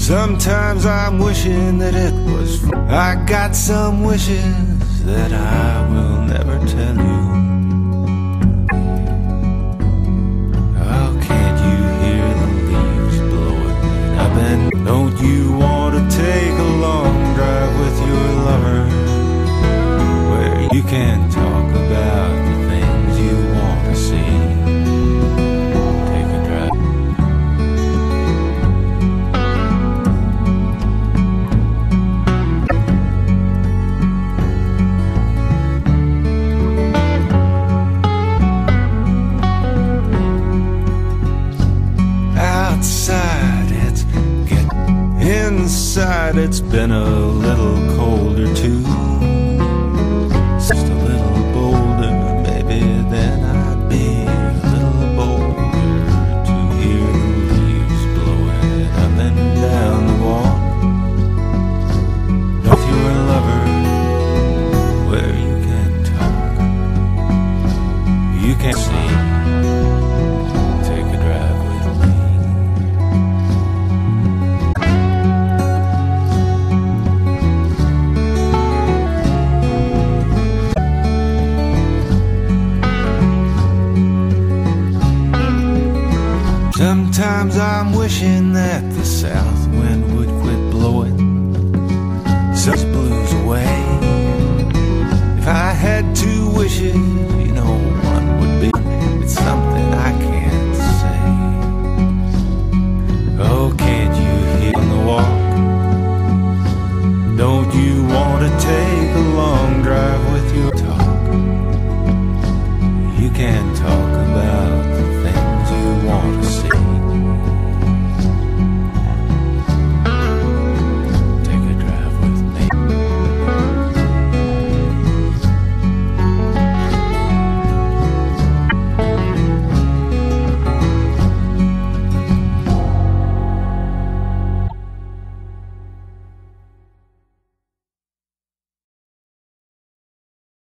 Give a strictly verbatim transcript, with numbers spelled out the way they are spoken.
Sometimes I'm wishing that it was free. I got some wishes that I will never tell you. Oh, can't you hear the leaves blowing up? And don't you want to take a long drive with your lover, where you can talk about the things you want to see? Take a drive. Outside it's getting, inside it's been a little colder too. Just a little bolder, maybe then I'd be a little bolder to hear the leaves blowing up and down the walk with your lover, where you can talk, you can see. Take a drive with me. Sometimes I'm wishing that the south wind would quit blowing such blues away. If I had two wishes